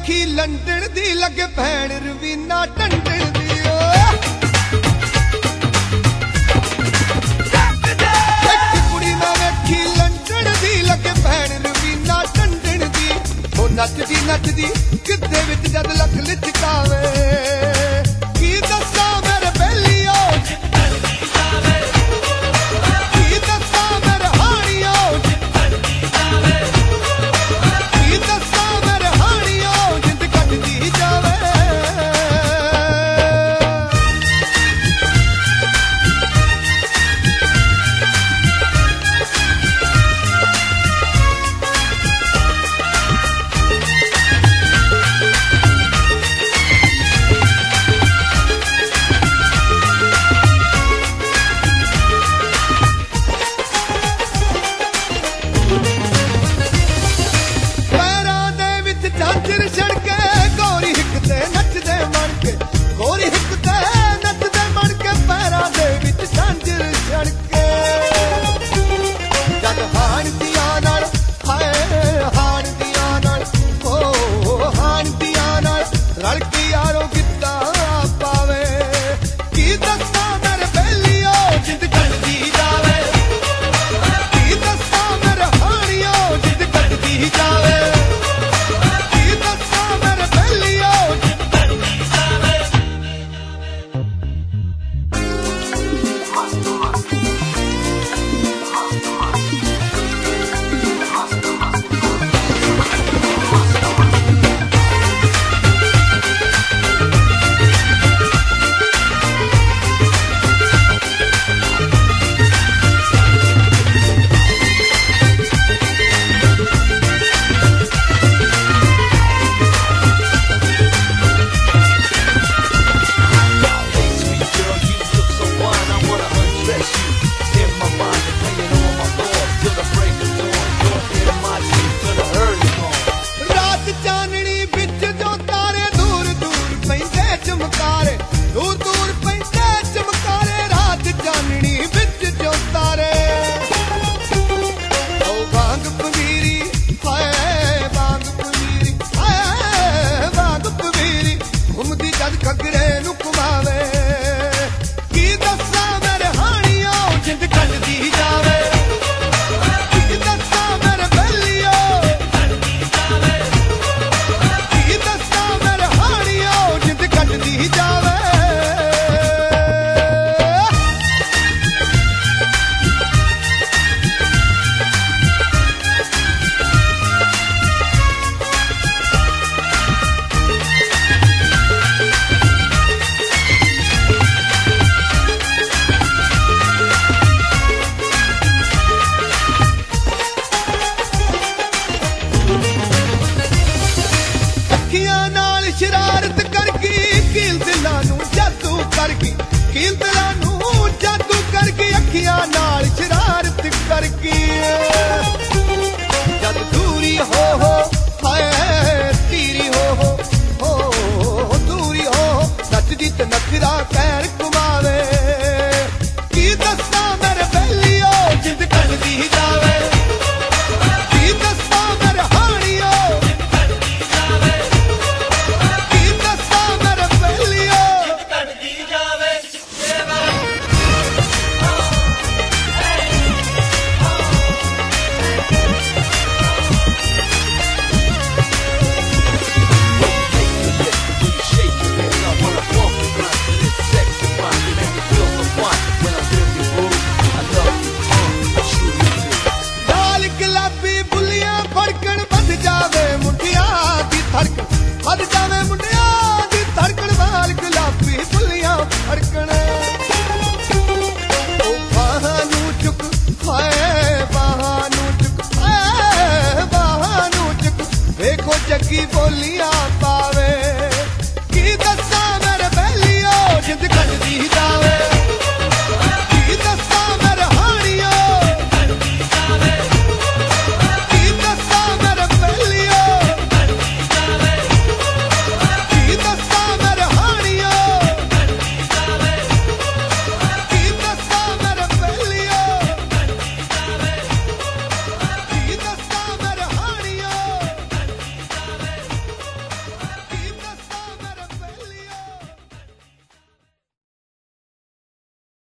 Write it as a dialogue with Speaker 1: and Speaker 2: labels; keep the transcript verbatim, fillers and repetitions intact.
Speaker 1: ਵੇਖੀ ਲੰਡਨ ਦੀ ਲੱਗੇ ਭੈਣ ਰਵੀਨਾ ਟੰਡਨ ਦੀ ਓ ਇੱਕ ਕੁੜੀ ਮੈਂ ਵੇਖੀ ਲੰਡਨ ਦੀ ਲੱਗੇ ਭੈਣ ਰਵੀਨਾ ਟੰਡਨ ਦੀ ਉਹ ਨੱਚਦੀ ਨੱਚਦੀ ਕਿੱਦੇ ਵਿੱਚ ਜਦ ਲੱਖ ਲਿਚਕਾਵੇ ਕੀ ਦੱਸਾਂ ਮੇਰੇ ਬੇਲੀਓ शरारत करके कील दिलां नूं जादू करके कील दिलां नूं जादू करके अखियां नाल शरारत करके जद दूरी हो हो हाय तीरी हो हो हो दूरी हो नचदी ते नखरा पैर घुमावे की दस्सां मेरे बेलियो जिंद कटदी जावे जगी बोलियां पावे।